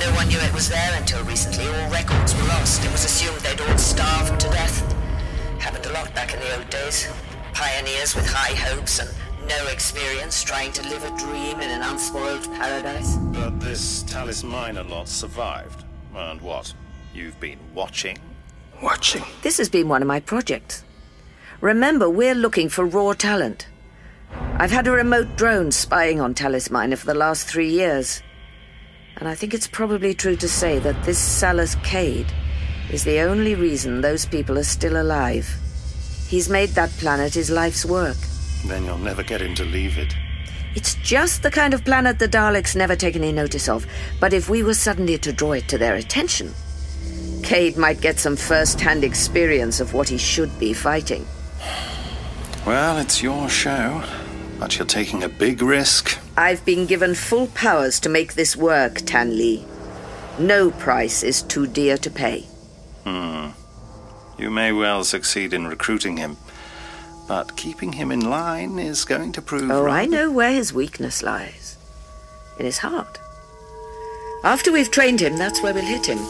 No one knew it was there until recently. All records were lost. It was assumed they'd all starved to death. Happened a lot back in the old days. Pioneers with high hopes and no experience trying to live a dream in an unspoiled paradise. But this Talis Minor lot survived. And what? You've been watching? Watching? This has been one of my projects. Remember, we're looking for raw talent. I've had a remote drone spying on Talis Minor for the last 3 years. And I think it's probably true to say that this Salus Cade is the only reason those people are still alive. He's made that planet his life's work. Then you'll never get him to leave it. It's just the kind of planet the Daleks never take any notice of. But if we were suddenly to draw it to their attention, Cade might get some first-hand experience of what he should be fighting. Well, it's your show, but you're taking a big risk. I've been given full powers to make this work, Tan Lee. No price is too dear to pay. You may well succeed in recruiting him, but keeping him in line is going to prove... Oh, I know where his weakness lies. In his heart. After we've trained him, that's where we'll hit him.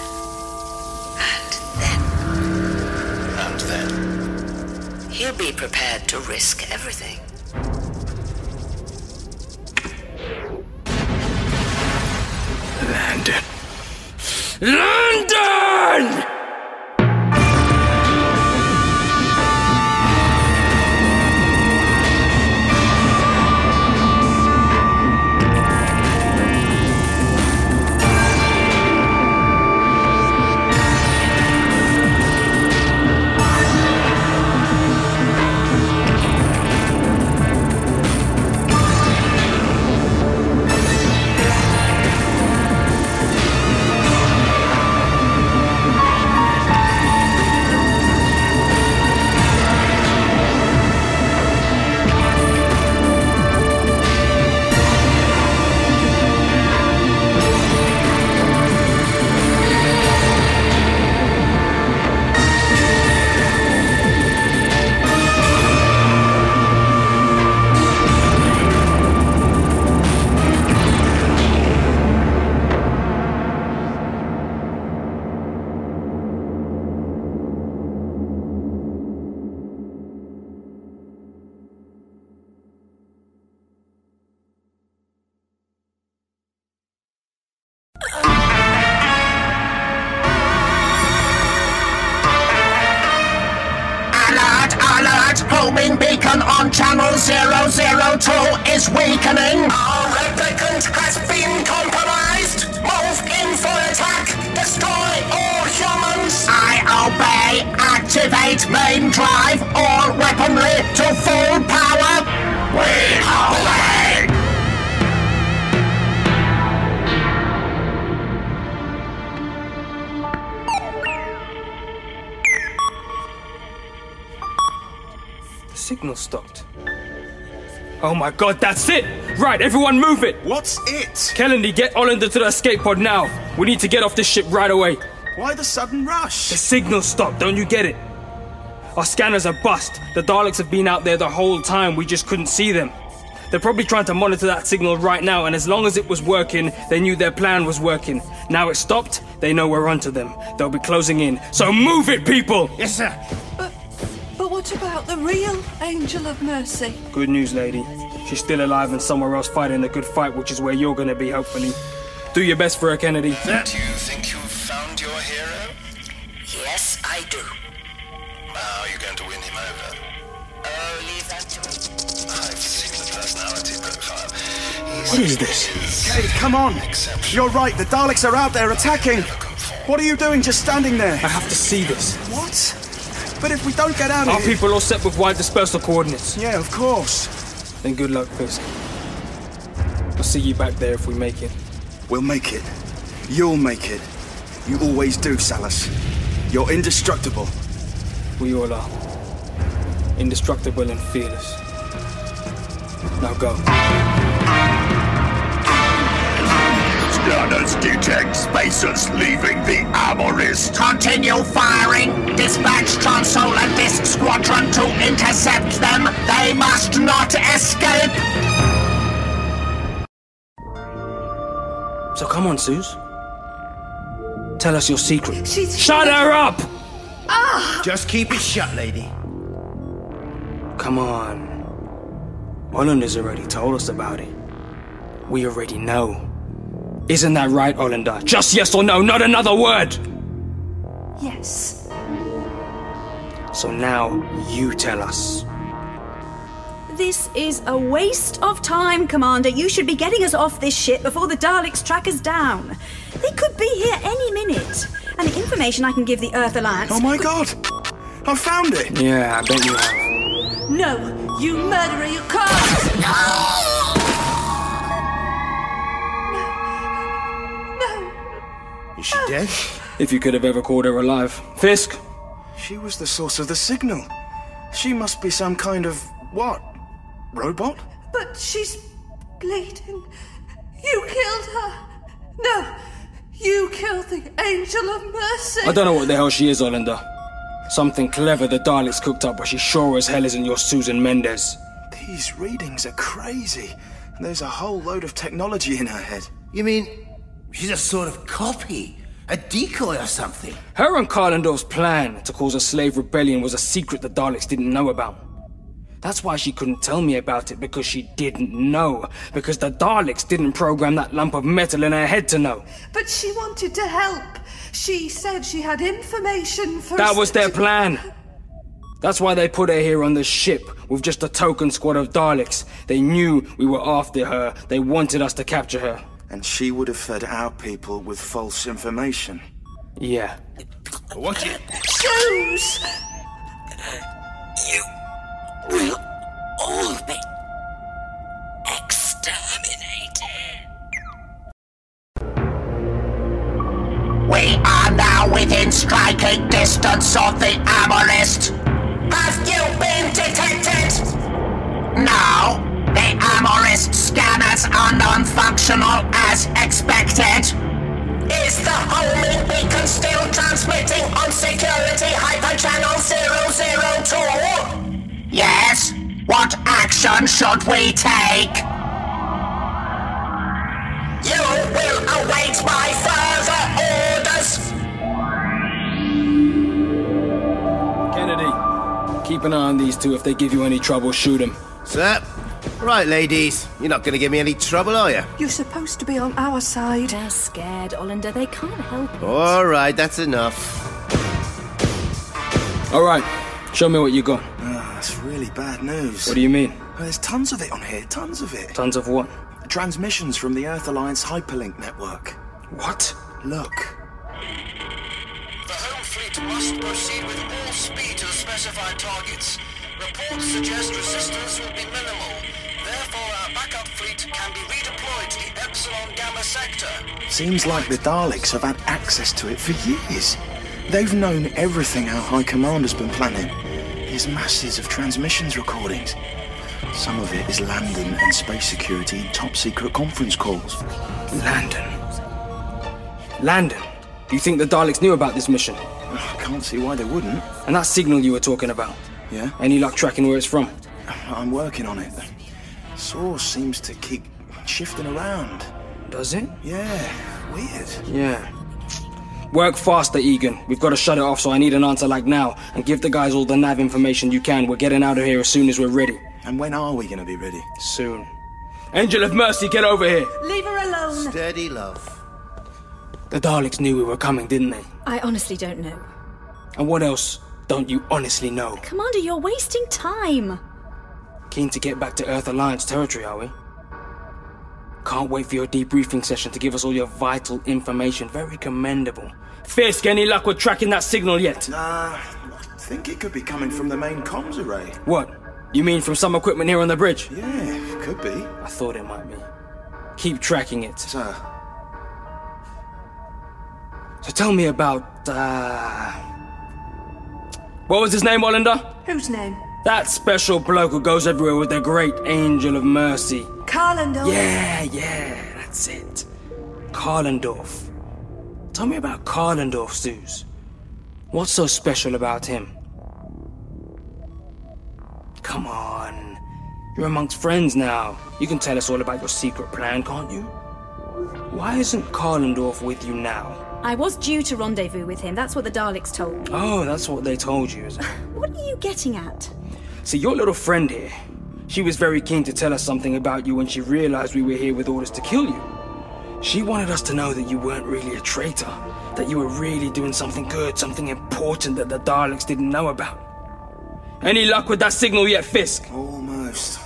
And then? He'll be prepared to risk everything. London! London! Homing beacon on channel 002 is weakening. Our replicant has been compromised. Move in for attack. Destroy all humans. I obey. Activate main drive. All weaponry to full power. We obey. Signal stopped. Oh my god, that's it! Right, everyone move it! What's it? Kellendy, get Ollander to the escape pod now. We need to get off this ship right away. Why the sudden rush? The signal stopped, don't you get it? Our scanners are bust. The Daleks have been out there the whole time, we just couldn't see them. They're probably trying to monitor that signal right now, and as long as it was working, they knew their plan was working. Now it's stopped, they know we're onto them. They'll be closing in. So move it, people! Yes, sir. But what about the real Angel of Mercy? Good news, lady. She's still alive and somewhere else fighting a good fight, which is where you're gonna be, hopefully. Do your best for her, Kennedy. Do you think you've found your hero? Yes, I do. How are you going to win him over? Oh, leave that to me. I've seen the personality profile. What is this? Hey, come on. You're right, the Daleks are out there attacking. What are you doing just standing there? I have to see this. What? But if we don't get out of Our here... people all set with wide dispersal coordinates. Yeah, of course. Then good luck, Fisk. I'll see you back there if we make it. We'll make it. You'll make it. You always do, Salus. You're indestructible. We all are. Indestructible and fearless. Now go. Scanners detect spacers leaving the Amorist. Continue firing. Dispatch Transolar Disc Squadron to intercept them. They must not escape. So come on, Suze. Tell us your secret. She's... Shut her up! Just keep it shut, lady. Come on. Hollander's already told us about it. We already know. Isn't that right, Hollander? Just yes or no, not another word! Yes. So now, you tell us. This is a waste of time, Commander. You should be getting us off this ship before the Daleks track us down. They could be here any minute. And the information I can give the Earth Alliance... Oh my god! I found it! Yeah, I bet you have. No, you murderer, you can't! No! Is she dead? If you could have ever called her alive. Fisk? She was the source of the signal. She must be some kind of... what? Robot? But she's bleeding. You killed her. No, you killed the Angel of Mercy. I don't know what the hell she is, Hollander. Something clever the Daleks cooked up, but she sure as hell isn't your Susan Mendez. These readings are crazy. There's a whole load of technology in her head. You mean she's a sort of copy? A decoy or something? Her and Karlendorf's plan to cause a slave rebellion was a secret the Daleks didn't know about. That's why she couldn't tell me about it, because she didn't know. Because the Daleks didn't program that lump of metal in her head to know. But she wanted to help. She said she had information for... That was their plan. That's why they put her here on the ship with just a token squad of Daleks. They knew we were after her. They wanted us to capture her. And she would have fed our people with false information. Yeah. Watch it. Shoes! You will all be exterminated. We are now within striking distance of the Amorist. Have you been detected? No. The Amorist scanners are non-functional as expected. Is the homing beacon still transmitting on security hyperchannel 002? Yes. What action should we take? You will await my further orders. Kennedy, keep an eye on these two. If they give you any trouble, shoot them. Sir? Right, ladies. You're not going to give me any trouble, are you? You're supposed to be on our side. They're scared, Hollander. They can't help it. All right, that's enough. All right, show me what you got. That's really bad news. What do you mean? There's tons of it on here, tons of it. Tons of what? Transmissions from the Earth Alliance hyperlink network. What? Look. The home fleet must proceed with all speed to the specified targets. Reports suggest resistance will be minimal. Therefore, our backup fleet can be redeployed to the Epsilon Gamma sector. Seems like the Daleks have had access to it for years. They've known everything our High Commander's been planning. There's masses of transmissions recordings. Some of it is Landon and space security top-secret conference calls. Landon? Landon? Do you think the Daleks knew about this mission? I can't see why they wouldn't. And that signal you were talking about? Yeah? Any luck tracking where it's from? I'm working on it. Source seems to keep shifting around. Does it? Yeah, weird. Yeah. Work faster, Egan. We've got to shut it off, so I need an answer like now. And give the guys all the nav information you can. We're getting out of here as soon as we're ready. And when are we going to be ready? Soon. Angel of Mercy, get over here! Leave her alone. Steady, love. The Daleks knew we were coming, didn't they? I honestly don't know. And what else don't you honestly know? Commander, you're wasting time. Keen to get back to Earth Alliance territory, are we? Can't wait for your debriefing session to give us all your vital information. Very commendable. Fisk, any luck with tracking that signal yet? I think it could be coming from the main comms array. What? You mean from some equipment here on the bridge? Yeah, could be. I thought it might be. Keep tracking it. Sir. So tell me about, what was his name, Hollander? Whose name? That special bloke who goes everywhere with the great Angel of Mercy. Karlendorf. Yeah, that's it. Karlendorf. Tell me about Karlendorf, Suze. What's so special about him? Come on. You're amongst friends now. You can tell us all about your secret plan, can't you? Why isn't Karlendorf with you now? I was due to rendezvous with him. That's what the Daleks told me. Oh, that's what they told you, is it? What are you getting at? See, your little friend here, she was very keen to tell us something about you when she realized we were here with orders to kill you. She wanted us to know that you weren't really a traitor, that you were really doing something good, something important that the Daleks didn't know about. Any luck with that signal yet, Fisk? Almost.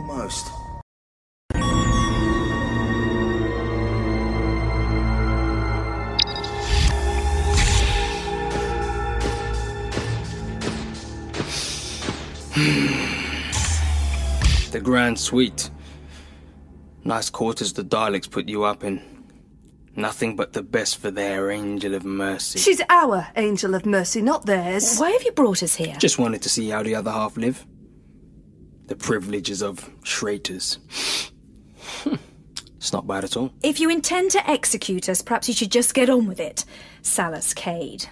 The Grand Suite. Nice quarters the Daleks put you up in. Nothing but the best for their Angel of Mercy. She's our Angel of Mercy, not theirs. Why have you brought us here? Just wanted to see how the other half live. The privileges of traitors. It's not bad at all. If you intend to execute us, perhaps you should just get on with it. Salus Cade.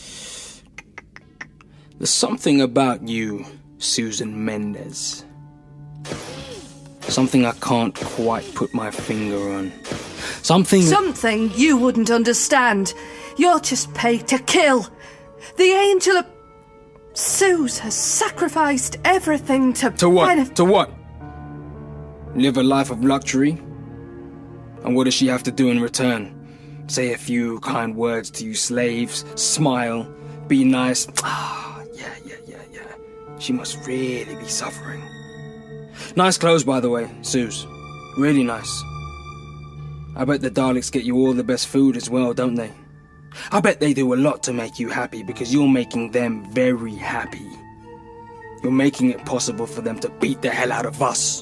There's something about you, Susan Mendez. Something I can't quite put my finger on. Something you wouldn't understand. You're just paid to kill. The Angel of... Suze has sacrificed everything to... To what? To what? Live a life of luxury? And what does she have to do in return? Say a few kind words to you slaves, smile, be nice. Yeah. She must really be suffering. Nice clothes, by the way, Suze. Really nice. I bet the Daleks get you all the best food as well, don't they? I bet they do a lot to make you happy because you're making them very happy. You're making it possible for them to beat the hell out of us.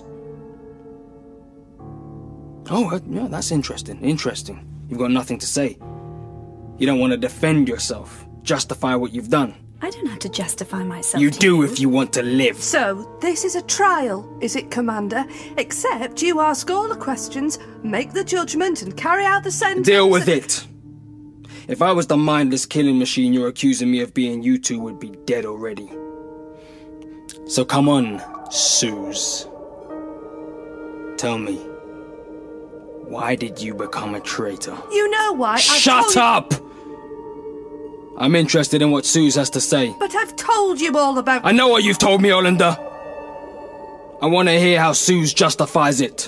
Oh, yeah, that's interesting. You've got nothing to say. You don't want to defend yourself, justify what you've done. I don't have to justify myself. You do if you want to live. So, this is a trial, is it, Commander? Except you ask all the questions, make the judgment, and carry out the sentence. Deal with it. If I was the mindless killing machine you're accusing me of being, you two would be dead already. So come on, Suze. Tell me, why did you become a traitor? You know why. Shut up! I'm interested in what Suze has to say. But I've told you all about... I know what you've told me, Olinda. I want to hear how Suze justifies it.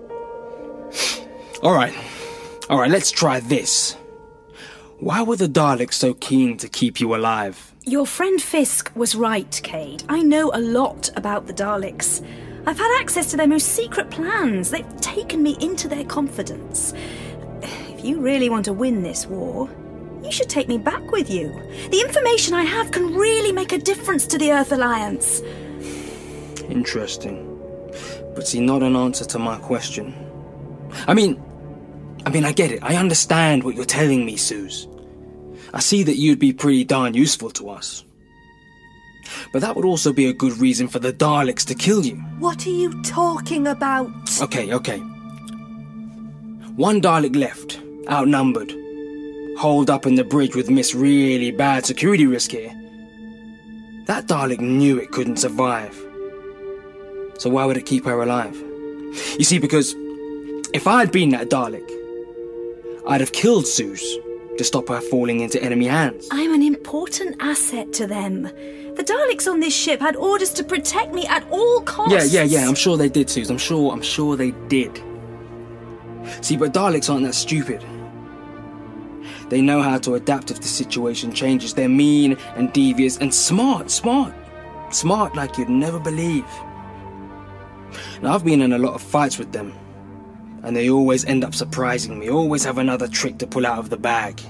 All right, let's try this. Why were the Daleks so keen to keep you alive? Your friend Fisk was right, Cade. I know a lot about the Daleks. I've had access to their most secret plans. They've taken me into their confidence. If you really want to win this war, you should take me back with you. The information I have can really make a difference to the Earth Alliance. Interesting. But see, not an answer to my question. I mean, I get it. I understand what you're telling me, Suze. I see that you'd be pretty darn useful to us. But that would also be a good reason for the Daleks to kill you. What are you talking about? Okay. One Dalek left, outnumbered. Holed up in the bridge with Miss really bad security risk here. That Dalek knew it couldn't survive. So why would it keep her alive? You see, because if I had been that Dalek, I'd have killed Suze to stop her falling into enemy hands. I'm an important asset to them. The Daleks on this ship had orders to protect me at all costs. Yeah, I'm sure they did, Suze. I'm sure they did. See, but Daleks aren't that stupid. They know how to adapt if the situation changes. They're mean and devious and smart. Smart like you'd never believe. Now, I've been in a lot of fights with them, and they always end up surprising me, always have another trick to pull out of the bag.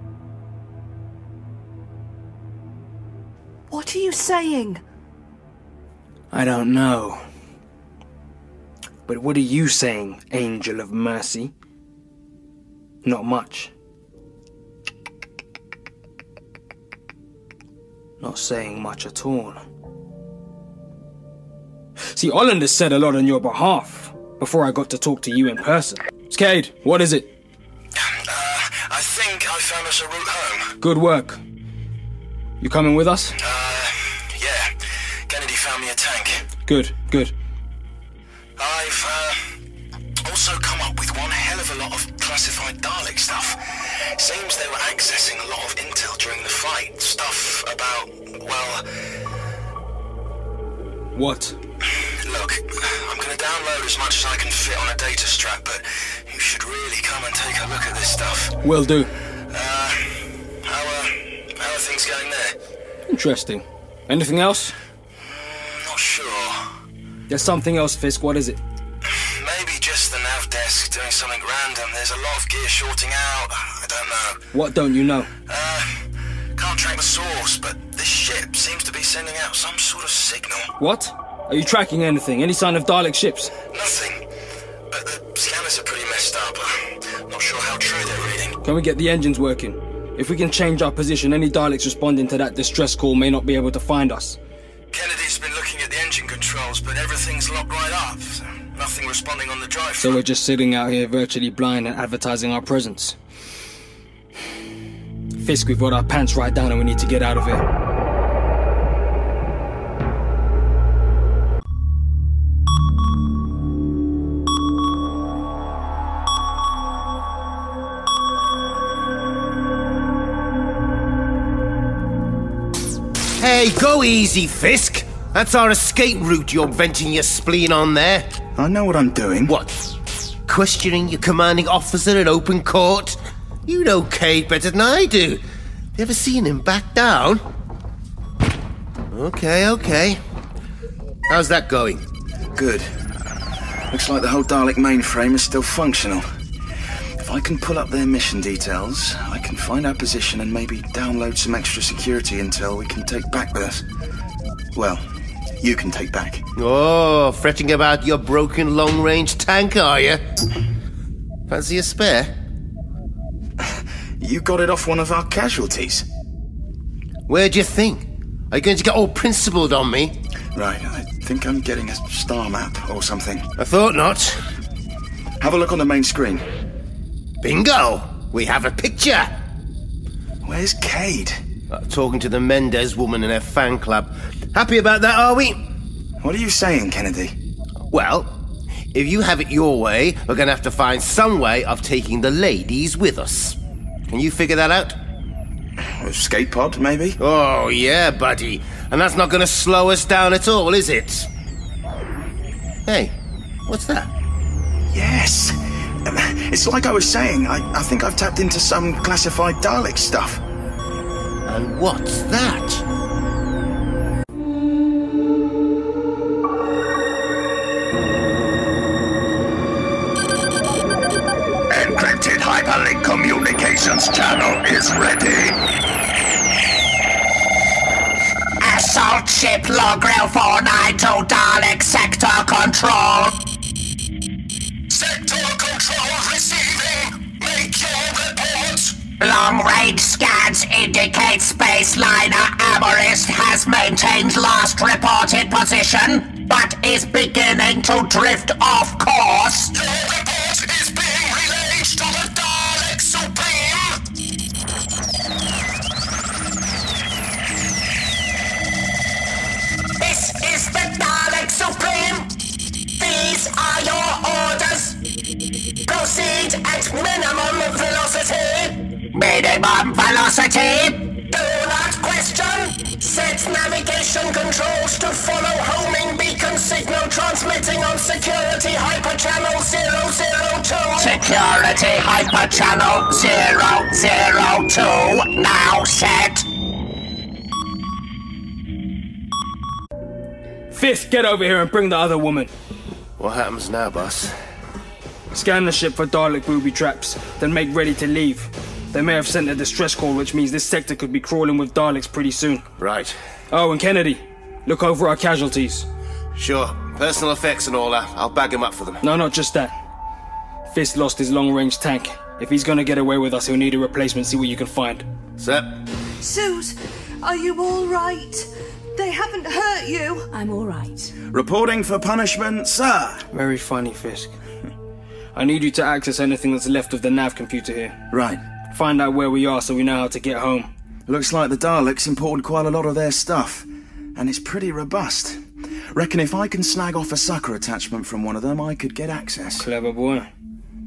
What are you saying? I don't know. But what are you saying, Angel of Mercy? Not much. Not saying much at all. See, Olinda said a lot on your behalf before I got to talk to you in person. Cade, what is it? I think I found us a route home. Good work. You coming with us? Yeah. Kennedy found me a tank. Good. I've also come up with one hell of a lot of classified Dalek stuff. Seems they were accessing a lot of intel during the fight. Stuff about, well... What? Look, I'm going to download as much as I can fit on a data strap, but you should really come and take a look at this stuff. Will do. How are things going there? Interesting. Anything else? Not sure. There's something else, Fisk. What is it? Maybe just the nav desk doing something random. There's a lot of gear shorting out. I don't know. What don't you know? Can't track the source, but this ship seems to be sending out some sort of signal. What? Are you tracking anything? Any sign of Dalek ships? Nothing. But the scanners are pretty messed up. Not sure how true they're reading. Can we get the engines working? If we can change our position, any Daleks responding to that distress call may not be able to find us. Kennedy's been looking at the engine controls, but everything's locked right up. So nothing responding on the drive. So we're just sitting out here virtually blind and advertising our presence. Fisk, we've got our pants right down and we need to get out of here. Hey, go easy, Fisk. That's our escape route you're venting your spleen on there. I know what I'm doing. What? Questioning your commanding officer in open court? You know Cade better than I do. You ever seen him back down? Okay. How's that going? Good. Looks like the whole Dalek mainframe is still functional. If I can pull up their mission details, I can find our position and maybe download some extra security intel we can take back with us. Well, you can take back. Oh, fretting about your broken long-range tank, are you? Fancy a spare? You got it off one of our casualties. Where'd you think? Are you going to get all principled on me? Right, I think I'm getting a star map or something. I thought not. Have a look on the main screen. Bingo! We have a picture! Where's Cade? Talking to the Mendez woman in her fan club. Happy about that, are we? What are you saying, Kennedy? Well, if you have it your way, we're going to have to find some way of taking the ladies with us. Can you figure that out? Escape pod, maybe? Oh, yeah, buddy. And that's not going to slow us down at all, is it? Hey, what's that? Yes. It's like I was saying, I think I've tapped into some classified Dalek stuff. And what's that? Encrypted hyperlink communications channel is ready. Assault ship Logrel 492 Dalek sector control. Sector control receiving. Make your report. Long-range scans indicate Spaceliner Amorist has maintained last reported position, but is beginning to drift off course. Your report is being relayed to the Dalek Supreme. This is the Dalek Supreme. These are your orders. Proceed at minimum velocity. Minimum velocity. Do not question. Set navigation controls to follow homing beacon signal transmitting on security hyperchannel 002. Security hyperchannel 002. Now set. Fisk, get over here and bring the other woman. What happens now, boss? Scan the ship for Dalek booby traps, then make ready to leave. They may have sent a distress call, which means this sector could be crawling with Daleks pretty soon. Right. Oh, and Kennedy, look over our casualties. Sure. Personal effects and all that. I'll bag him up for them. No, not just that. Fisk lost his long-range tank. If he's gonna get away with us, he'll need a replacement. See what you can find. Sir? Suze, are you all right? They haven't hurt you. I'm all right. Reporting for punishment, sir. Very funny, Fisk. I need you to access anything that's left of the nav computer here. Right. Find out where we are so we know how to get home. Looks like the Daleks imported quite a lot of their stuff. And it's pretty robust. Reckon if I can snag off a sucker attachment from one of them, I could get access. Clever boy.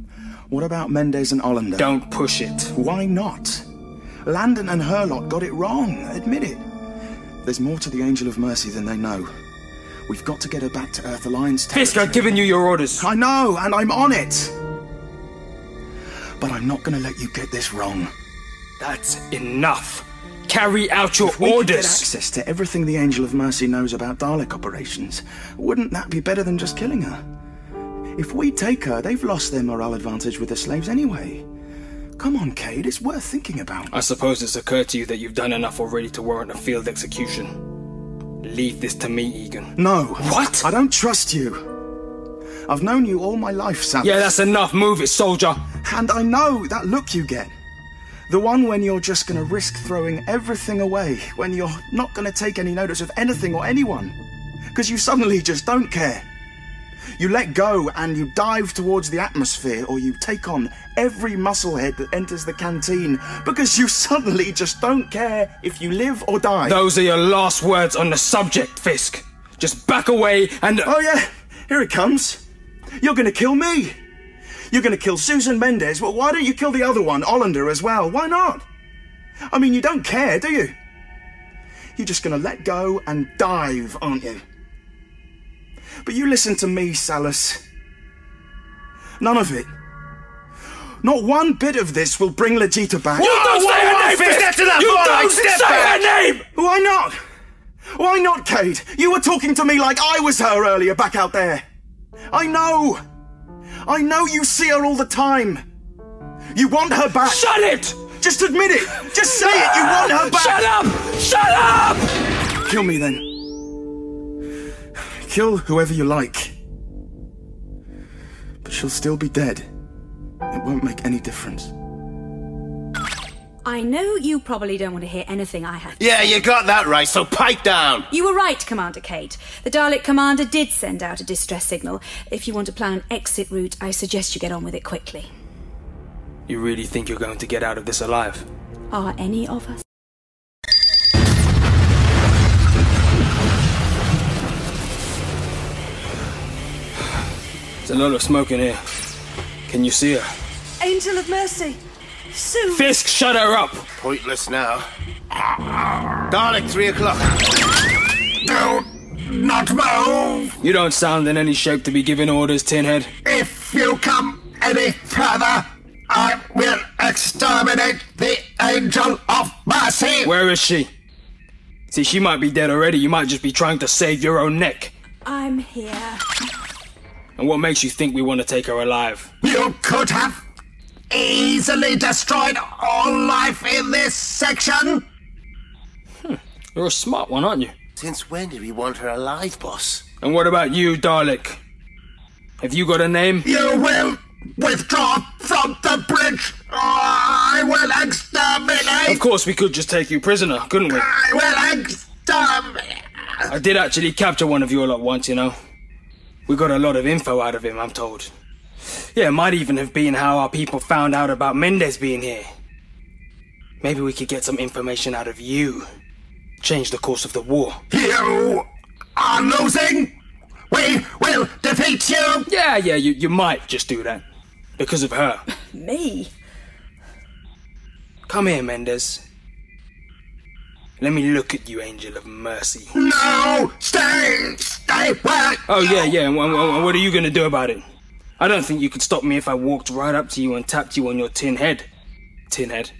What about Mendez and Hollander? Don't push it. Why not? Landon and Herlott got it wrong. Admit it. There's more to the Angel of Mercy than they know. We've got to get her back to Earth Alliance territory. Fisk, I've given you your orders. I know, and I'm on it. But I'm not going to let you get this wrong. That's enough. Carry out your If we could get orders. access to everything the Angel of Mercy knows about Dalek operations, wouldn't that be better than just killing her? If we take her, they've lost their morale advantage with the slaves anyway. Come on, Cade, it's worth thinking about. I suppose it's occurred to you that you've done enough already to warrant a field execution. Leave this to me, Egan. No. What? I don't trust you. I've known you all my life, Sam. Yeah, that's enough. Move it, soldier. And I know that look you get. The one when you're just going to risk throwing everything away, when you're not going to take any notice of anything or anyone, because you suddenly just don't care. You let go and you dive towards the atmosphere, or you take on every musclehead that enters the canteen, because you suddenly just don't care if you live or die. Those are your last words on the subject, Fisk. Just back away and... Oh yeah, here it comes. You're going to kill me. You're going to kill Susan Mendez. Well, why don't you kill the other one, Hollander, as well? Why not? I mean, you don't care, do you? You're just going to let go and dive, aren't you? But you listen to me, Salus. None of it. Not one bit of this will bring Legita back. You don't say her name, Fisk! You don't say her name! Why not? Why not, Cade? You were talking to me like I was her earlier back out there. I know you see her all the time. You want her back. Shut it! Just admit it. Just say it. You want her back. Shut up! Shut up! Kill me then. Kill whoever you like. But she'll still be dead. It won't make any difference. I know you probably don't want to hear anything I have to Yeah, you got that right, so pipe down. You were right, Commander Kate. The Dalek commander did send out a distress signal. If you want to plan an exit route, I suggest you get on with it quickly. You really think you're going to get out of this alive? Are any of us? There's a lot of smoke in here. Can you see her? Angel of Mercy! Sue! Fisk, shut her up! Pointless now. Dalek, 3 o'clock. Do not move! You don't sound in any shape to be giving orders, Tinhead. If you come any further, I will exterminate the Angel of Mercy! Where is she? See, she might be dead already. You might just be trying to save your own neck. I'm here. And what makes you think we want to take her alive? You could have easily destroyed all life in this section! You're a smart one, aren't you? Since when did we want her alive, boss? And what about you, Dalek? Have you got a name? You will withdraw from the bridge, or I will exterminate! Of course, we could just take you prisoner, couldn't we? I will exterminate! I did actually capture one of you all at once, you know. We got a lot of info out of him, I'm told. Yeah, it might even have been how our people found out about Mendez being here. Maybe we could get some information out of you. Change the course of the war. You are losing! We will defeat you! Yeah, you might just do that. Because of her. Me? Come here, Mendez. Let me look at you, Angel of Mercy. No! Stay where Oh, yeah, and what are you gonna do about it? I don't think you could stop me if I walked right up to you and tapped you on your tin head. Tinhead.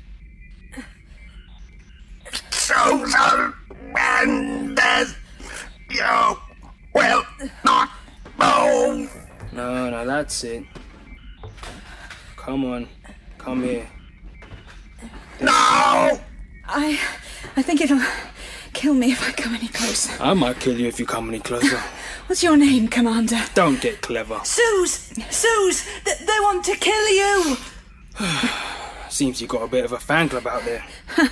Susan Mendez! You will not move! No, that's it. Come on. Come here. No! I think it'll kill me if I come any closer. I might kill you if you come any closer. What's your name, Commander? Don't get clever. Suze! They want to kill you! Seems you got a bit of a fan club out there.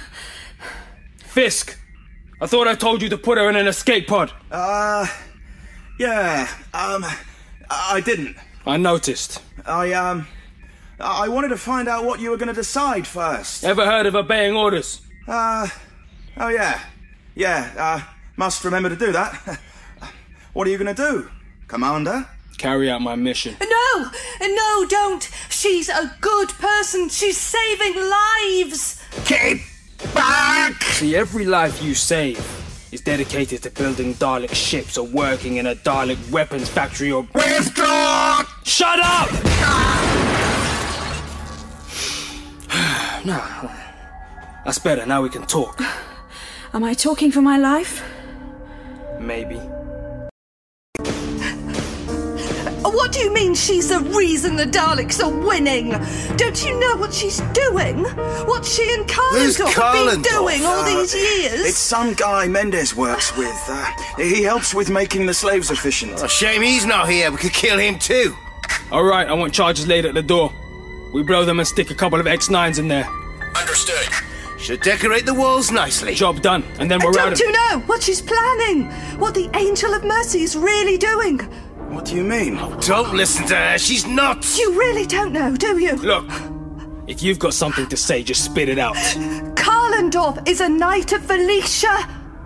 Fisk! I thought I told you to put her in an escape pod. Yeah, I didn't. I noticed. I wanted to find out what you were going to decide first. Ever heard of obeying orders? Oh yeah. Yeah, must remember to do that. What are you going to do, Commander? Carry out my mission. No, don't. She's a good person. She's saving lives. Keep back! See, every life you save is dedicated to building Dalek ships or working in a Dalek weapons factory or... Withdraw! Shut up! No, that's better. Now we can talk. Am I talking for my life? Maybe. What do you mean she's the reason the Daleks are winning? Don't you know what she's doing? What she and Who's Karlendorf have been Karlendorf? doing all these years? It's some guy Mendes works with. He helps with making the slaves efficient. Oh, shame he's not here. We could kill him too. Alright, I want charges laid at the door. We blow them and stick a couple of X9s in there. Understood. Should decorate the walls nicely. Job done, and then we're out Don't you know what she's planning? What the Angel of Mercy is really doing? What do you mean? Don't listen to her. She's nuts. You really don't know, do you? Look, if you've got something to say, just spit it out. Karlendorf is a knight of Felicia.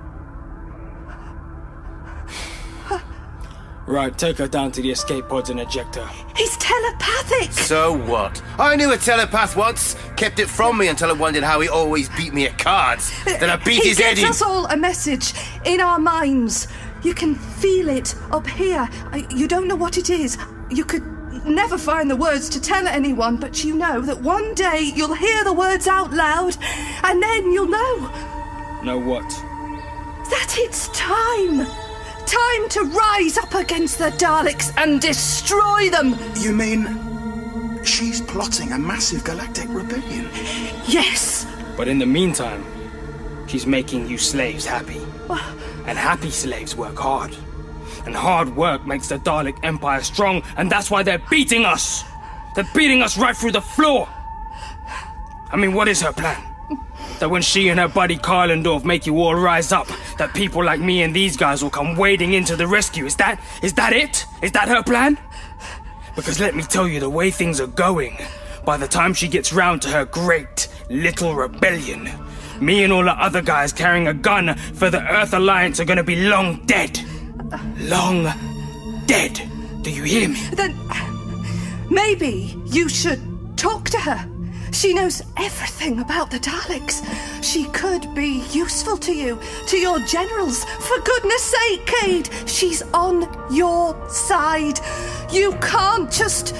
Right, take her down to the escape pods and eject her. He's telepathic. So what? I knew a telepath once. Kept it from me until I wondered how he always beat me at cards. Then I beat his head He in. gives us all a message in our minds. You can feel it up here. You don't know what it is. You could never find the words to tell anyone, but you know that one day you'll hear the words out loud, and then you'll know Know what? that it's time. Time to rise up against the Daleks and destroy them. You mean she's plotting a massive galactic rebellion? Yes. But in the meantime, she's making you slaves happy. And happy slaves work hard. And hard work makes the Dalek Empire strong, and that's why they're beating us. They're beating us right through the floor. I mean, what is her plan? That when she and her buddy Karlendorf make you all rise up, that people like me and these guys will come wading into the rescue. Is that it? Is that her plan? Because let me tell you, the way things are going, by the time she gets round to her great little rebellion, me and all the other guys carrying a gun for the Earth Alliance are gonna be long dead. Long dead. Do you hear me? Then maybe you should talk to her. She knows everything about the Daleks. She could be useful to you, to your generals. For goodness sake, Cade, she's on your side. You can't just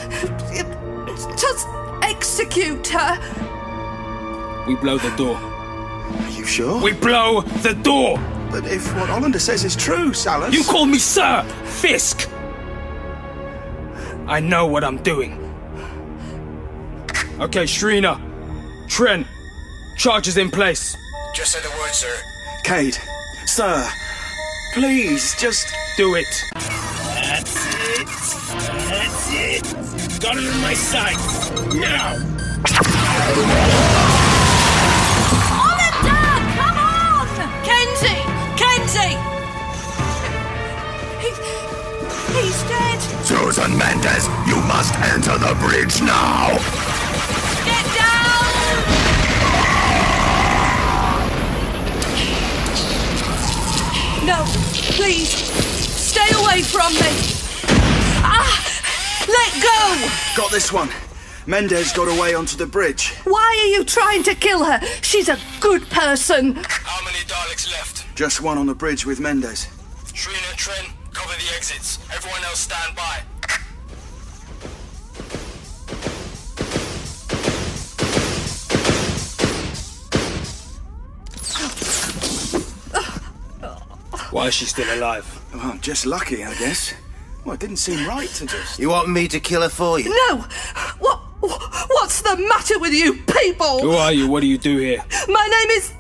execute her. We blow the door. Are you sure? We blow the door! But if what Hollander says is true, Salus... You call me Sir Fisk! I know what I'm doing. Okay, Shrina, Tren, charges in place. Just say the word, sir. Cade, sir, please, just... Do it. That's it. That's it. Got it in my sights. Now! Hollander, come on! Kenzie! He's dead. Susan Mendes, you must enter the bridge now! Get down! No, please, stay away from me. Let go! Got this one. Mendes got away onto the bridge. Why are you trying to kill her? She's a good person. How many Daleks left? Just one on the bridge with Mendes. Shrina and Tren, cover the exits. Everyone else stand by. Why is she still alive? Well, just lucky, I guess. Well, it didn't seem right to just... You want me to kill her for you? No! What's the matter with you people? Who are you? What do you do here? My name is...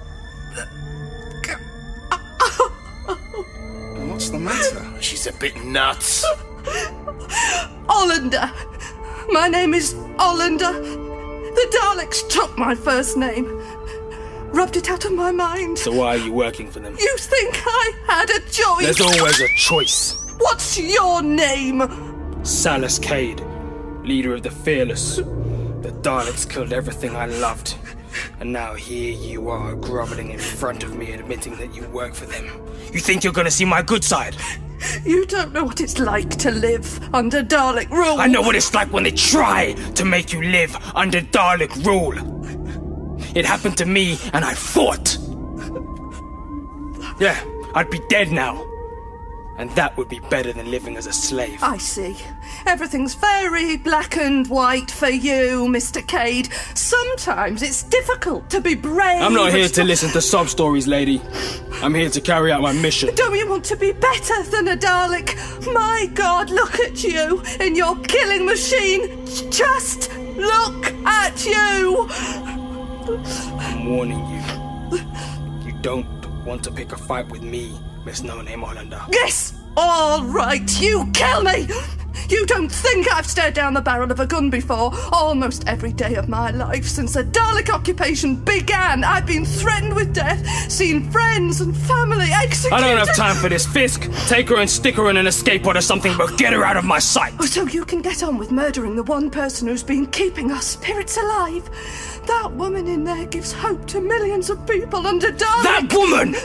What's the matter? She's a bit nuts. Hollander. My name is Hollander. The Daleks took my first name. Rubbed it out of my mind. So why are you working for them? You think I had a choice? There's always a choice. What's your name? Salus Cade, leader of the Fearless. The Daleks killed everything I loved. And now here you are, groveling in front of me, admitting that you work for them. You think you're gonna see my good side? You don't know what it's like to live under Dalek rule. I know what it's like when they try to make you live under Dalek rule. It happened to me, and I fought. Yeah, I'd be dead now. And that would be better than living as a slave. I see. Everything's very black and white for you, Mr. Cade. Sometimes it's difficult to be brave. I'm not here to listen to sob stories, lady. I'm here to carry out my mission. Don't you want to be better than a Dalek? My God, look at you in your killing machine. Just look at you. I'm warning you. You don't want to pick a fight with me, Miss No-Name Hollander. Yes! All right, you kill me! You don't think I've stared down the barrel of a gun before? Almost every day of my life since the Dalek occupation began, I've been threatened with death, seen friends and family executed. I don't have time for this, Fisk. Take her and stick her in an escape pod or something, but get her out of my sight. Oh, so you can get on with murdering the one person who's been keeping our spirits alive. That woman in there gives hope to millions of people under Dalek. That woman!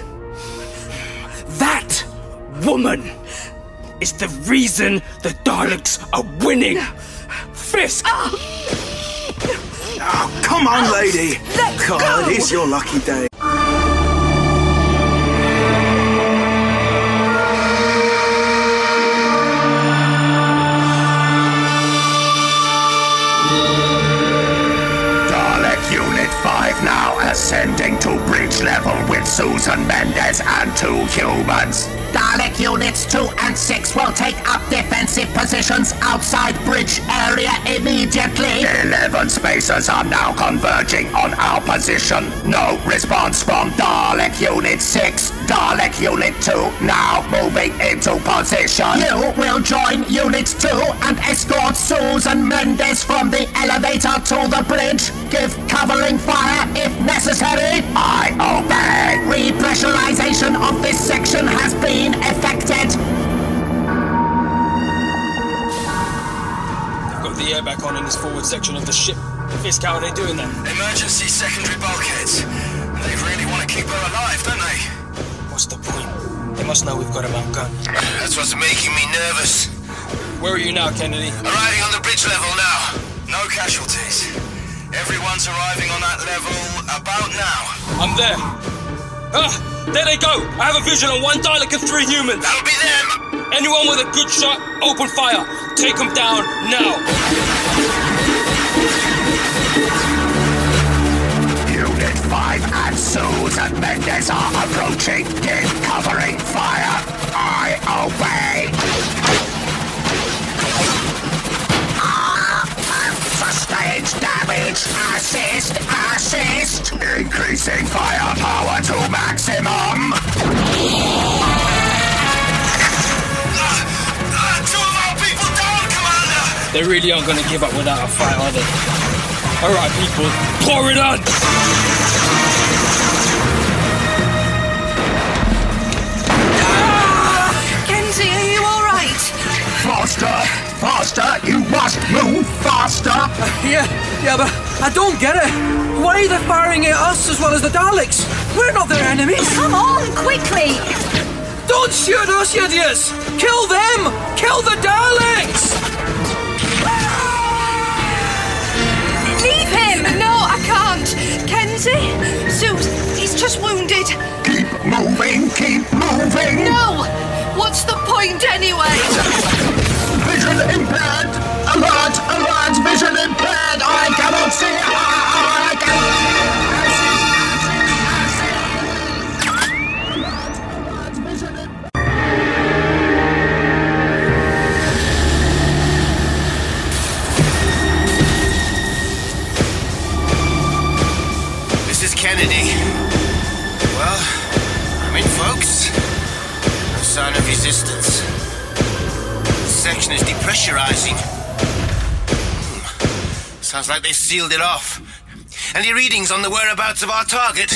That woman is the reason the Daleks are winning. Fisk! Oh, come on, lady. Let God, go. it's your lucky day. Unit 5 now ascending to bridge level with Susan Mendez and 2 humans. Dalek Units 2 and 6 will take up defensive positions outside bridge area immediately. 11 spacers are now converging on our position. No response from Dalek Unit 6. Dalek Unit 2 now moving into position. You will join Unit 2 and escort Susan Mendez from the elevator to the bridge. Give covering fire if necessary. I obey. Repressurization of this section has been effected. They've got the air back on in this forward section of the ship. Fisk, how are they doing that? Emergency secondary bulkheads. They really want to keep her alive, don't they? What's the point? They must know we've got them outgunned. That's what's making me nervous. Where are you now, Kennedy? Arriving on the bridge level now. No casualties. Everyone's arriving on that level about now. I'm there. Ah! There they go! I have a vision on 1 Dalek and 3 humans! That'll be them! Anyone with a good shot, open fire! Take them down, now! Unit 5 and Susan Mendez are approaching. Give covering fire. I obey. Sustained damage. Assist. Increasing firepower to maximum. 2 of our people down, Commander! They really aren't gonna give up without a fight, are they? Alright, people, pour it on! Kenzie, are you alright? Faster! You must move faster! Yeah, but I don't get it. Why are they firing at us as well as the Daleks? We're not their enemies. Come on, quickly! Don't shoot us, you idiots! Kill them! Kill the Daleks! Leave him! No, I can't. Kenzie? Zeus, he's just wounded. Keep moving! No! What's the point anyway? Vision impaired! Alert! Vision impaired! I cannot see! I cannot... This is Kennedy. Well, I'm in, folks. No sign of resistance. This section is depressurizing. Sounds like they've sealed it off. Any readings on the whereabouts of our target?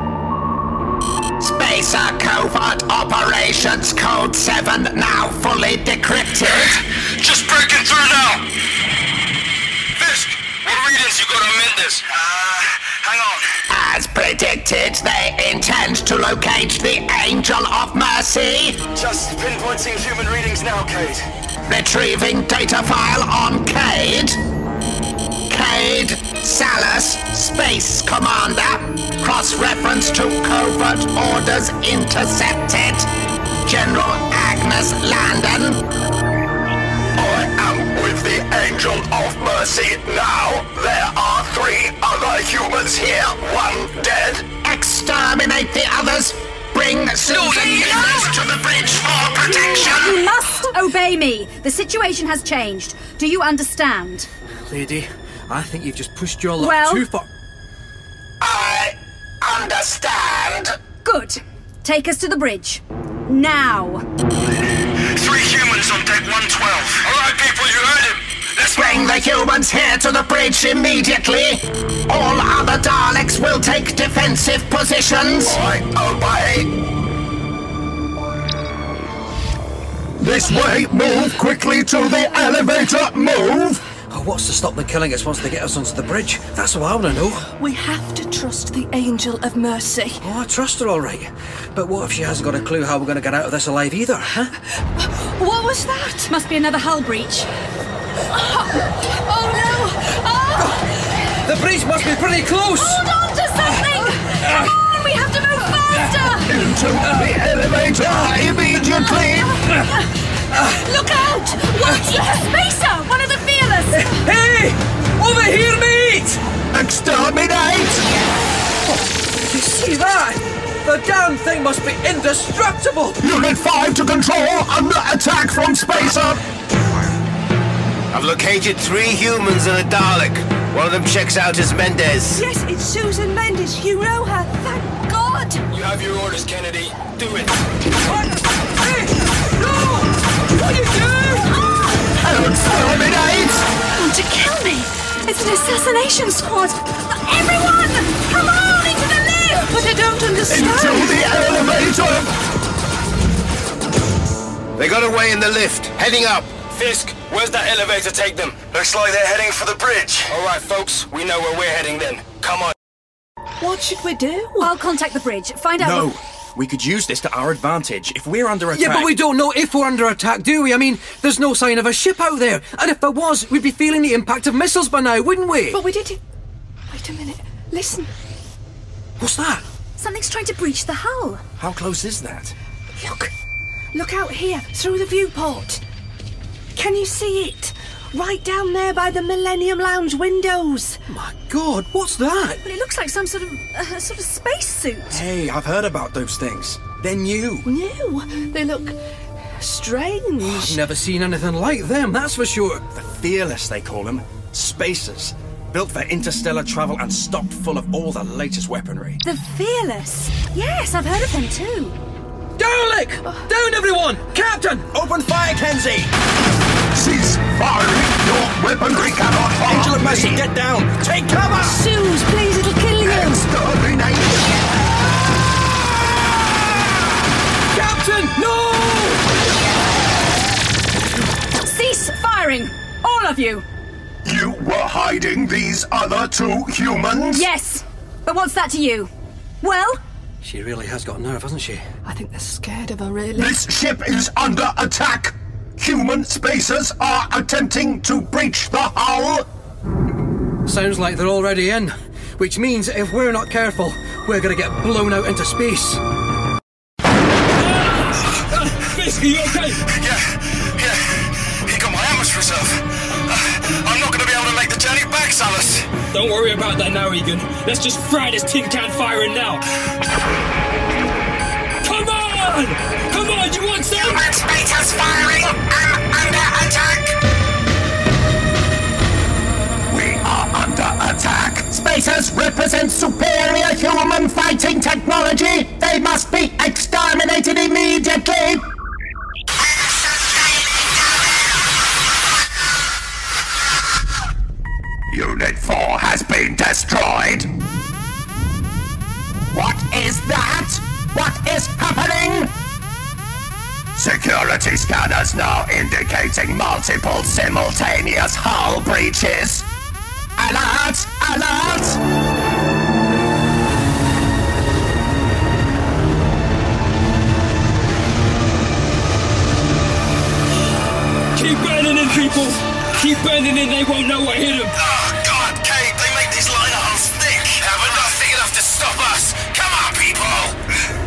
Spacer Covert Operations Code 7 now fully decrypted. Just breaking through now! Fisk, what readings you got on Mendez? Hang on. As predicted, they intend to locate the Angel of Mercy. Just pinpointing human readings now, Cade. Retrieving data file on Cade. Cade Salus, Space Commander. Cross-reference to covert orders intercepted. General Agnes Landon. I am with the Angel of Mercy now. There are 3 other humans here, 1 dead. Exterminate the others. Bring Susan Mendez to the bridge for protection. You must obey me. The situation has changed. Do you understand? Lady, I think you've just pushed your luck Well- too far. I understand. Good. Take us to the bridge. Now. 3 humans on deck 112. All right, people, you heard him. Let's Bring the humans here to the bridge immediately. All other Daleks will take defensive positions. I obey. This way, move quickly to the elevator, move! Oh, what's to stop them killing us once they get us onto the bridge? That's what I want to know. We have to trust the Angel of Mercy. Oh, I trust her all right. But what if she hasn't got a clue how we're going to get out of this alive either, huh? What was that? Must be another hull breach. Oh no! Oh! The bridge must be pretty close! Hold on to something! Come on, we have to move faster! Into the elevator immediately! Look out! What? It's a spacer! One of the Fearless! Hey! Over here, mate! Exterminate! You see that? The damn thing must be indestructible! Unit 5 to control, under attack from Spacer! I've located 3 humans and a Dalek. One of them checks out as Mendez. Yes, it's Susan Mendes. You know her. Thank God. You have your orders, Kennedy. Do it. What? Hey! No! What are you doing? Exterminate! Want to kill me? It's an assassination squad! Everyone! Come on, into the lift! But I don't understand. Into the elevator! They got away in the lift. Heading up. Fisk, where's that elevator take them? Looks like they're heading for the bridge. All right, folks, we know where we're heading then. Come on. What should we do? I'll contact the bridge. Find out. No, we could use this to our advantage. If we're under attack... Yeah, but we don't know if we're under attack, do we? I mean, there's no sign of a ship out there. And if there was, we'd be feeling the impact of missiles by now, wouldn't we? But we did it. Wait a minute. Listen. What's that? Something's trying to breach the hull. How close is that? Look. Look out here, through the viewport. Can you see it? Right down there by the Millennium Lounge windows. My God, what's that? But it looks like some sort of spacesuit. Hey, I've heard about those things. They're new. New? They look strange. I've never seen anything like them, that's for sure. The Fearless, they call them. Spacers. Built for interstellar travel and stocked full of all the latest weaponry. The Fearless. Yes, I've heard of them too. Dalek! Down, everyone! Captain! Open fire, Kenzie! Cease firing! Your weaponry cannot harm Angel of Mercy, me. get down! Take cover! Suze, please, it'll kill you. Exterminate! Captain, no! Cease firing! All of you! You were hiding these other 2 humans? Yes! But what's that to you? Well? She really has got nerve, hasn't she? I think they're scared of her, really. This ship is under attack! Human spacers are attempting to breach the hull! Sounds like they're already in. Which means if we're not careful, we're gonna get blown out into space. Fisk, are you okay? Yeah. He got my atmos reserve. I'm not going to be able to make the journey back, Salus. Don't worry about that now, Egan. Let's just fry this tin can firing now. Come on! Come on, you want some? Human spacers firing! I'm under attack! We are under attack! Spacers represent superior human fighting technology! They must be exterminated immediately! Unit 4 has been destroyed! What is that? What is happening? Security scanners now indicating multiple simultaneous hull breaches. Alert! Alert! keep burning in, they won't know what hit them. Oh, God, Cade, they make these liner hulls thick. Yeah, but not thick enough to stop us. Come on, people!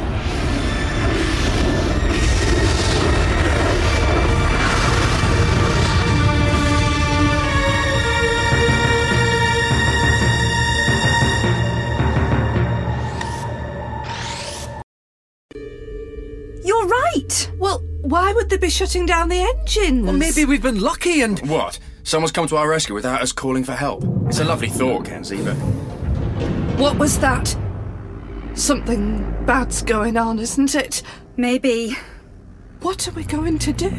You're right. Well, why would they be shutting down the engines? Well, maybe we've been lucky and... What? Someone's come to our rescue without us calling for help. It's a lovely thought, Kenzie, but... What was that? Something bad's going on, isn't it? Maybe. What are we going to do?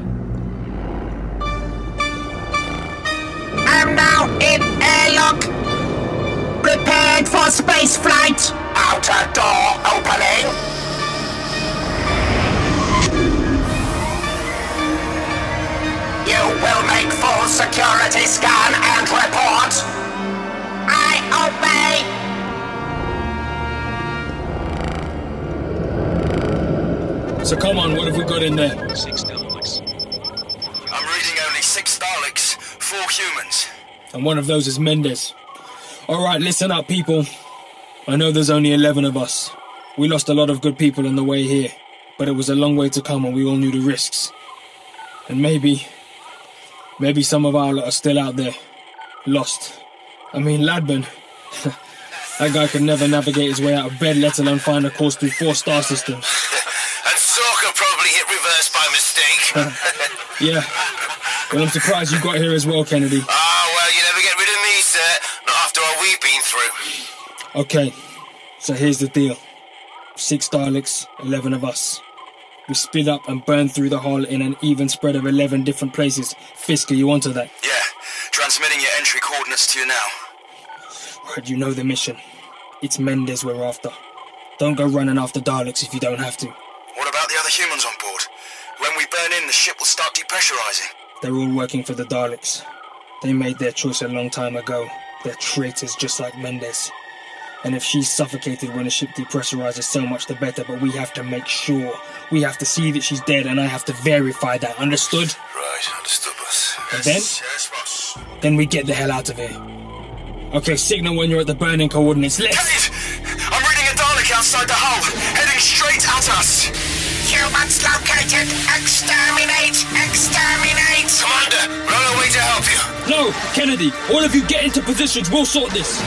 I'm now in airlock. Prepared for space flight. Outer door opening. You will make full security scan and report. I obey. So come on, what have we got in there? 6 Daleks. I'm reading only 6 Daleks, 4 humans. And one of those is Mendes. Alright, listen up, people. I know there's only 11 of us. We lost a lot of good people on the way here, but it was a long way to come and we all knew the risks. And maybe some of our lot are still out there, lost. I mean, Ladman, that guy could never navigate his way out of bed, let alone find a course through 4 star systems. And Sorka probably hit reverse by mistake. Yeah. Well, I'm surprised you got here as well, Kennedy. Ah, well, you never get rid of me, sir. Not after what we've been through. Okay, so here's the deal. 6 Daleks, 11 of us. We split up and burned through the hull in an even spread of 11 different places. Fisk, are you onto that? Yeah, transmitting your entry coordinates to you now. Right, you know the mission. It's Mendes we're after. Don't go running after Daleks if you don't have to. What about the other humans on board? When we burn in, the ship will start depressurizing. They're all working for the Daleks. They made their choice a long time ago. They're traitors just like Mendes. And if she's suffocated when the ship depressurizes, so much the better, but we have to make sure. We have to see that she's dead, and I have to verify that, understood? Right, understood, boss. And then? Yes, boss. Then we get the hell out of here. Okay, signal when you're at the burning coordinates. Let's... Cade! I'm reading a Dalek outside the hull, heading straight at us! Humans located! Exterminate! Exterminate! Commander, we're on our way to help you. No, Kennedy, all of you get into positions, we'll sort this.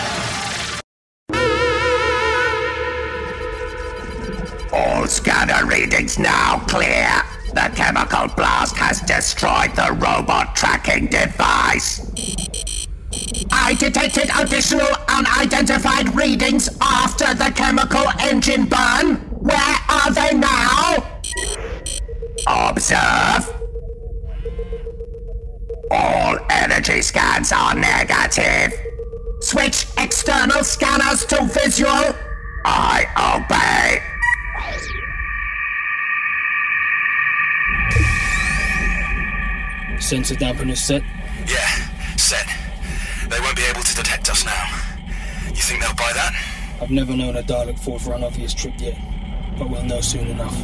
All scanner readings now clear. The chemical blast has destroyed the robot tracking device. I detected additional unidentified readings after the chemical engine burn. Where are they now? Observe. All energy scans are negative. Switch external scanners to visual. I obey. Sensor dampener set? Yeah, set. They won't be able to detect us now. You think they'll buy that? I've never known a Dalek fall for an obvious trick yet, but we'll know soon enough.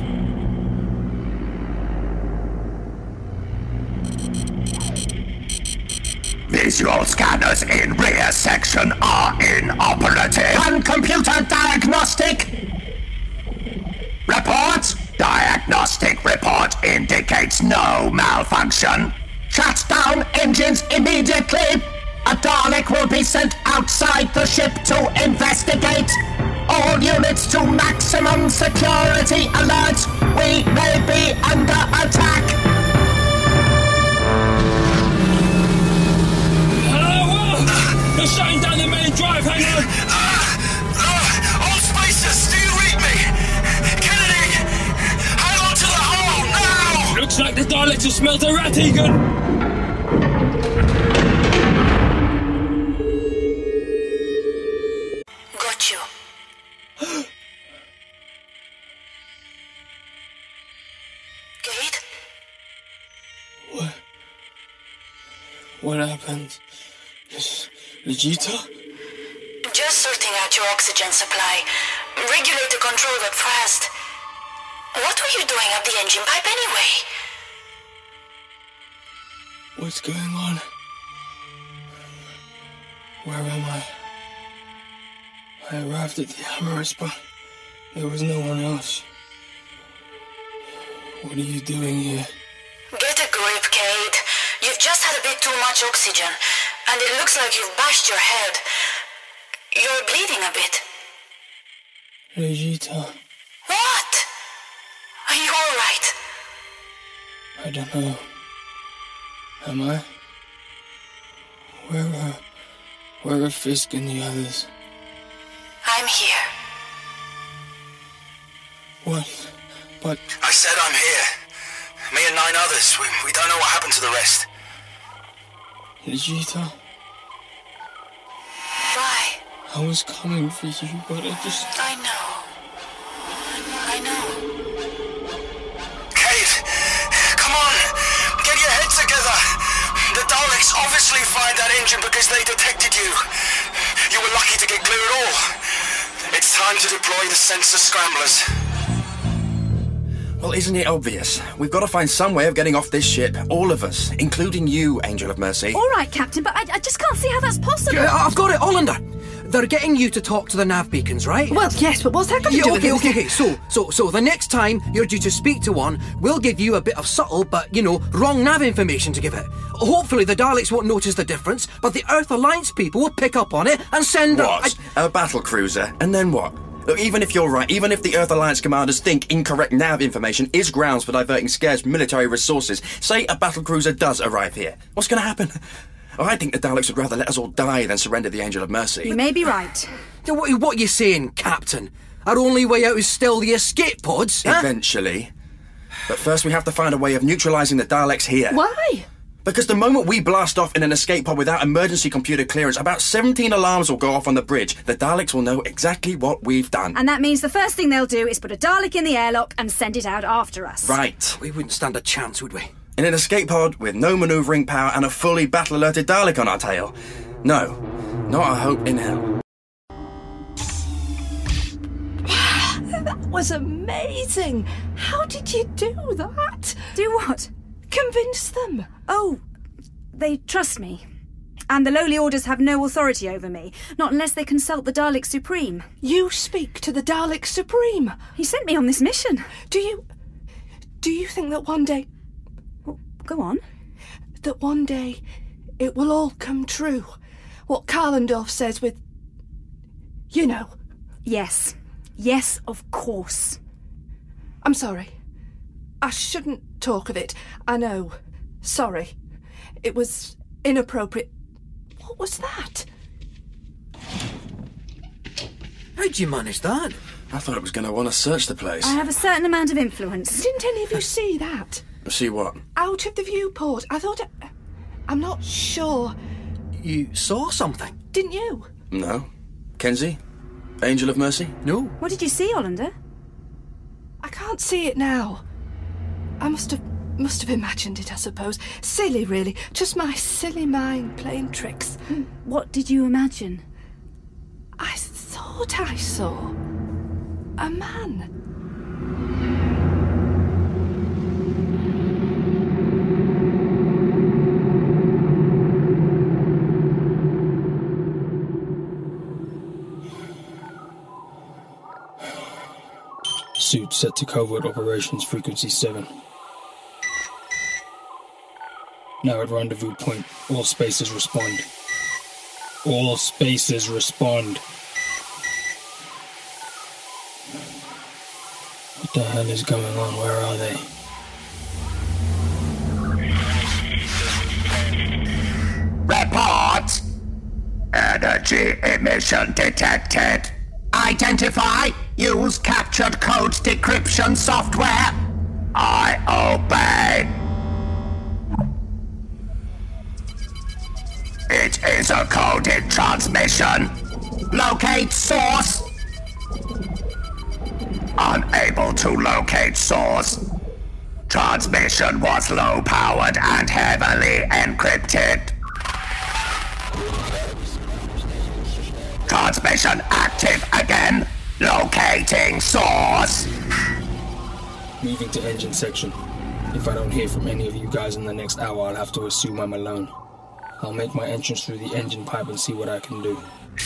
Visual scanners in rear section are inoperative. Run computer diagnostic. Report. Diagnostic report indicates no malfunction. Shut down engines immediately. A Dalek will be sent outside the ship to investigate. All units to maximum security alert. We may be under attack. They're shutting down the main drive, hang on! All spacers, do you read me? Kennedy, hang on to the hull, now! Looks like the Daleks have smelt a rat, Egan! Got you. Kate? What happened? Vegeta? Just sorting out your oxygen supply. Regulator controlled at first. What were you doing up the engine pipe anyway? What's going on? Where am I? I arrived at the Amorous, but there was no one else. What are you doing here? Get a grip, Cade. You've just had a bit too much oxygen, and it looks like you've bashed your head. You're bleeding a bit. Regita, What? Are you alright? I don't know. Am I? Where are Fisk and the others? I'm here. What? But... I said I'm here. Me and 9 others. We don't know what happened to the rest. Regita, Why? I was coming for you, but I know. Cade, come on! Get your head together! The Daleks obviously find that engine because they detected you. You were lucky to get clear at all. It's time to deploy the sensor scramblers. Well, isn't it obvious? We've got to find some way of getting off this ship, all of us, including you, Angel of Mercy. All right, Captain, but I just can't see how that's possible. I've got it, Hollander. They're getting you to talk to the nav beacons, right? Well, yes, but what's that got to do with it? Okay. So the next time you're due to speak to one, we'll give you a bit of subtle but, wrong nav information to give it. Hopefully the Daleks won't notice the difference, but the Earth Alliance people will pick up on it and send... A battle cruiser, and then what? Look, even if you're right, even if the Earth Alliance commanders think incorrect nav information is grounds for diverting scarce military resources, say a battlecruiser does arrive here, what's going to happen? I think the Daleks would rather let us all die than surrender the Angel of Mercy. You may be right. What are you saying, Captain? Our only way out is still the escape pods? Eventually. But first we have to find a way of neutralising the Daleks here. Why? Because the moment we blast off in an escape pod without emergency computer clearance, about 17 alarms will go off on the bridge. The Daleks will know exactly what we've done. And that means the first thing they'll do is put a Dalek in the airlock and send it out after us. Right. We wouldn't stand a chance, would we? In an escape pod with no manoeuvring power and a fully battle-alerted Dalek on our tail. No, not a hope in hell. That was amazing. How did you do that? Do what? Convince them. Oh, they trust me. And the lowly orders have no authority over me, not unless they consult the Dalek Supreme. You speak to the Dalek Supreme? He sent me on this mission. Do you think that one day... Well, go on. That one day it will all come true? What Karlendorf says with... Yes. Yes, of course. I'm sorry. I shouldn't talk of it. I know. Sorry. It was inappropriate. What was that? How'd you manage that? I thought it was going to want to search the place. I have a certain amount of influence. Didn't any of you see that? See what? Out of the viewport. I thought... I'm not sure. You saw something? Didn't you? No. Kenzie? Angel of Mercy? No. What did you see, Hollander? I can't see it now. I must have imagined it, I suppose. Silly, really. Just my silly mind playing tricks. What did you imagine? I thought I saw a man. Suit set to covert operations frequency 7. Now at rendezvous point, all spaces respond. All spaces respond. What the hell is going on? Where are they? Report! Energy emission detected. Identify. Use captured code decryption software. I obey. It is a coded transmission. Locate source. Unable to locate source. Transmission was low-powered and heavily encrypted. Transmission active again. Locating source. Moving to engine section. If I don't hear from any of you guys in the next hour, I'll have to assume I'm alone. I'll make my entrance through the engine pipe and see what I can do.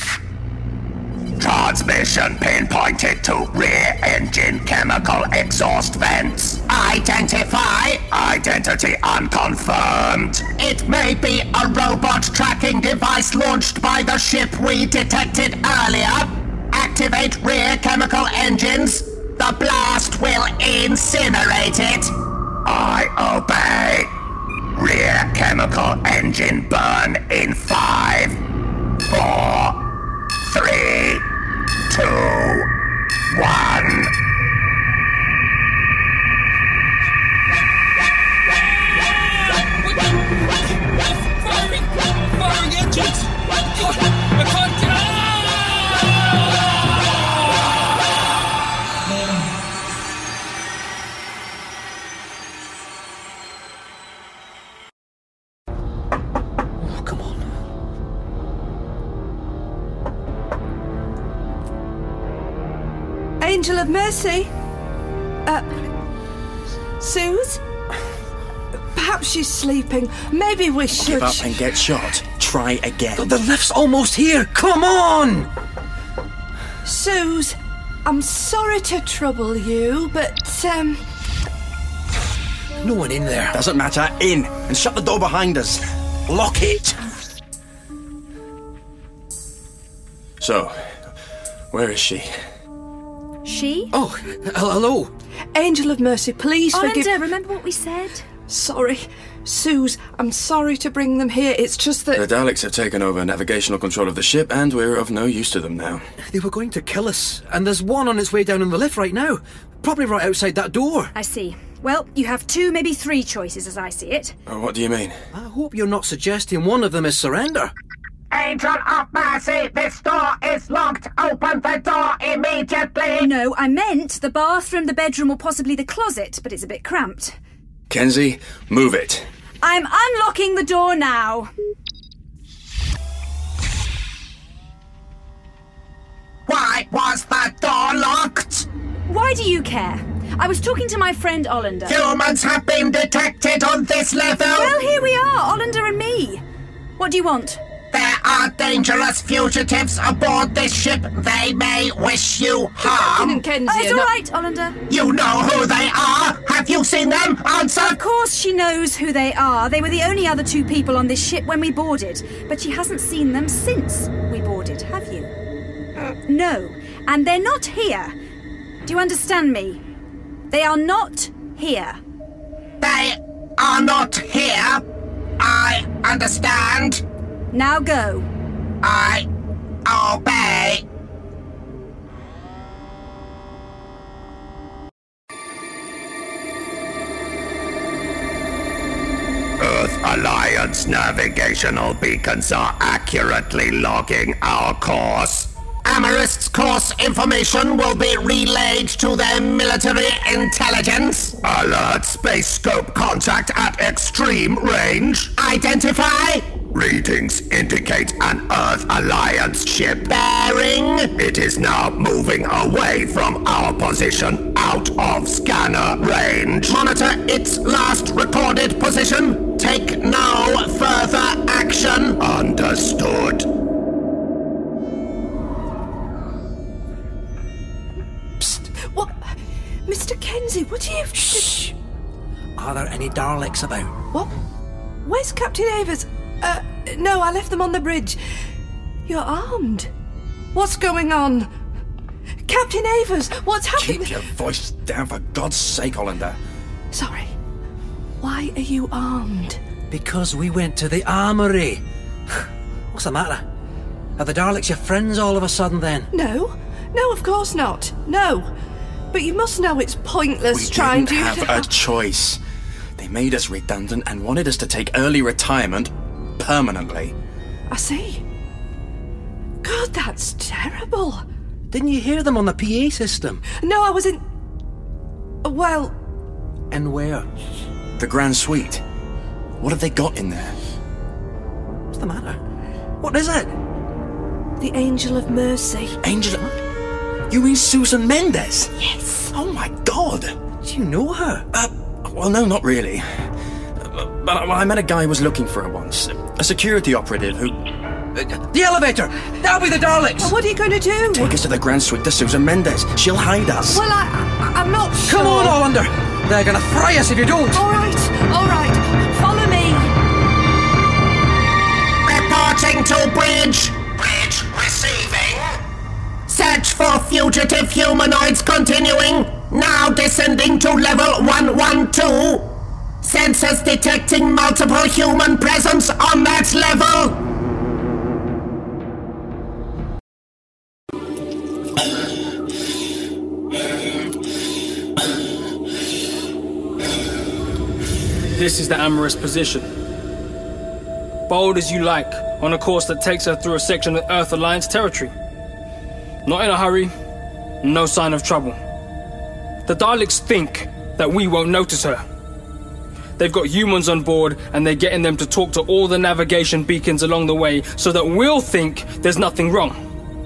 Transmission pinpointed to rear engine chemical exhaust vents. Identify. Identity unconfirmed. It may be a robot tracking device launched by the ship we detected earlier. Activate rear chemical engines. The blast will incinerate it. I obey. Rear chemical engine burn in 5, 4, 3, 2, 1. Firing engines! I can't get out! Angel of Mercy? Suze? Perhaps she's sleeping. Maybe we should... Give up and get shot. Try again. The lift's almost here. Come on! Suze, I'm sorry to trouble you, but, No one in there. Doesn't matter. In. And shut the door behind us. Lock it. So, where is she? She? Oh, hello. Angel of Mercy, please forgive... Olinda, remember what we said? Sorry. Suze, I'm sorry to bring them here. It's just that... The Daleks have taken over navigational control of the ship, and we're of no use to them now. They were going to kill us, and there's one on its way down in the lift right now. Probably right outside that door. I see. Well, you have 2, maybe 3 choices as I see it. What do you mean? I hope you're not suggesting one of them is surrender. Angel of Mercy, this door is locked. Open the door immediately. No, I meant the bathroom, the bedroom, or possibly the closet, but it's a bit cramped. Kenzie, move it. I'm unlocking the door now. Why was the door locked? Why do you care? I was talking to my friend Olinda. Humans have been detected on this level. Well, here we are, Olinda and me. What do you want? There are dangerous fugitives aboard this ship. They may wish you harm. It's all right, Olinda. You know who they are? Have you seen them? Answer! Of course she knows who they are. They were the only other 2 people on this ship when we boarded. But she hasn't seen them since we boarded, have you? No. And they're not here. Do you understand me? They are not here. They are not here. I understand. Now go. I obey. Earth Alliance navigational beacons are accurately logging our course. Amarist's course information will be relayed to their military intelligence. Alert space scope contact at extreme range. Identify. Readings indicate an Earth Alliance ship. Bearing. It is now moving away from our position out of scanner range. Monitor its last recorded position. Take no further action. Understood. What? Mr. Kenzie, what are you... Shh! Are there any Daleks about? What? Where's Captain Avers? No, I left them on the bridge. You're armed. What's going on? Captain Avers, what's happening? Keep your voice down, for God's sake, Olinda. Sorry. Why are you armed? Because we went to the armoury. What's the matter? Are the Daleks your friends all of a sudden, then? No. No, of course not. No. But you must know it's pointless trying to... We didn't have a choice. They made us redundant and wanted us to take early retirement permanently. I see. God, that's terrible. Didn't you hear them on the PA system? No, I was in... Well... And where? The Grand Suite. What have they got in there? What's the matter? What is it? The Angel of Mercy. Angel of... You mean Susan Mendes? Yes. Oh my God. Do you know her? Well, no, not really. But I met a guy who was looking for her once. A security operative who... The elevator! That'll be the Daleks! Well, what are you going to do? Take us to the Grand Suite to Susan Mendez. She'll hide us. Well, I'm not sure. Come on, Hollander! They're gonna fry us if you don't! All right. Follow me. Reporting to bridge. Bridge receiving. Search for fugitive humanoids continuing. Now descending to level 112. Sensors detecting multiple human presence on that level. This is the Amorous position. Bold as you like, on a course that takes her through a section of Earth Alliance territory. Not in a hurry, no sign of trouble. The Daleks think that we won't notice her. They've got humans on board and they're getting them to talk to all the navigation beacons along the way so that we'll think there's nothing wrong.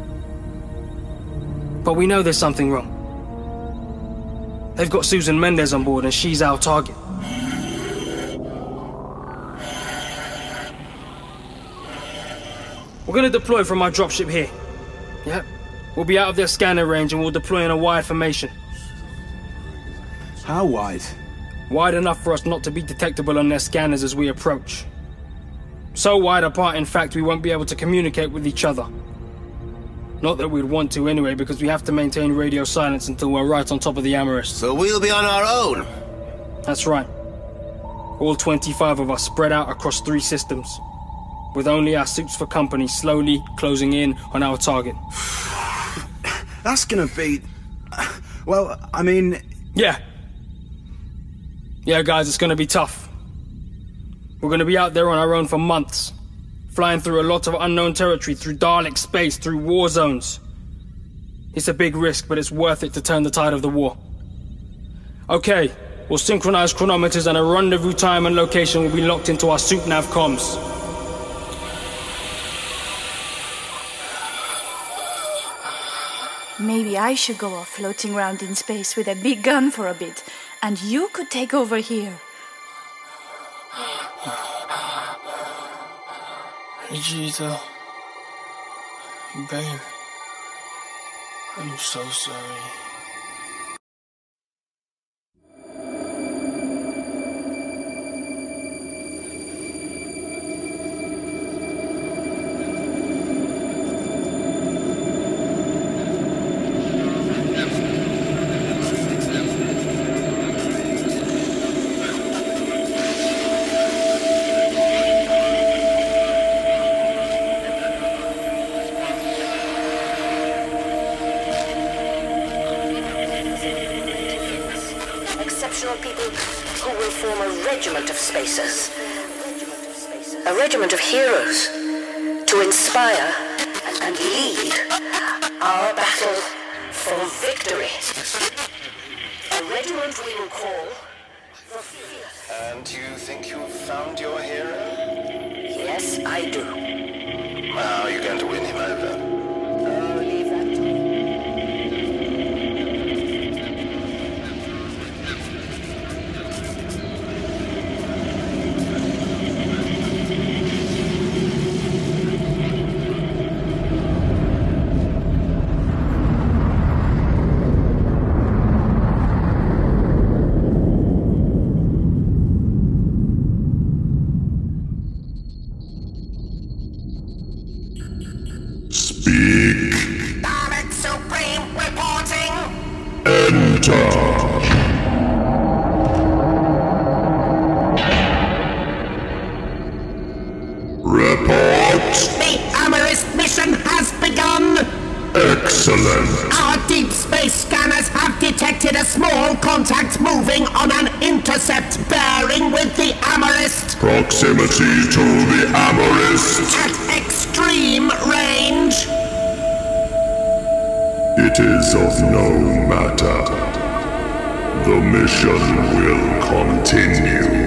But we know there's something wrong. They've got Susan Mendez on board and she's our target. We're gonna deploy from our dropship here. Yep. We'll be out of their scanner range and we'll deploy in a wide formation. How wide? Wide enough for us not to be detectable on their scanners as we approach. So wide apart, in fact, we won't be able to communicate with each other. Not that we'd want to anyway, because we have to maintain radio silence until we're right on top of the Amorous. So we'll be on our own? That's right. All 25 of us spread out across 3 systems, with only our suits for company slowly closing in on our target. That's gonna be... Well, I mean... Yeah, guys, it's gonna be tough. We're gonna be out there on our own for months, flying through a lot of unknown territory, through Dalek space, through war zones. It's a big risk, but it's worth it to turn the tide of the war. Okay, we'll synchronize chronometers and a rendezvous time and location will be locked into our suit nav comms. Maybe I should go off floating around in space with a big gun for a bit, and you could take over here. Vegeta, babe, I'm so sorry. A regiment of heroes to inspire and lead our battle for victory. A regiment we will call the Fierce. And you think you've found your hero? Yes, I do. How are you going to win him over? Oh, leave that to me. Dalek Supreme reporting. Enter. Report. The Amorous mission has begun. Excellent. Our deep space scanners have detected a small contact moving on an intercept bearing with the Amorous. Proximity to the Amorous. At extreme range. It is of no matter. The mission will continue.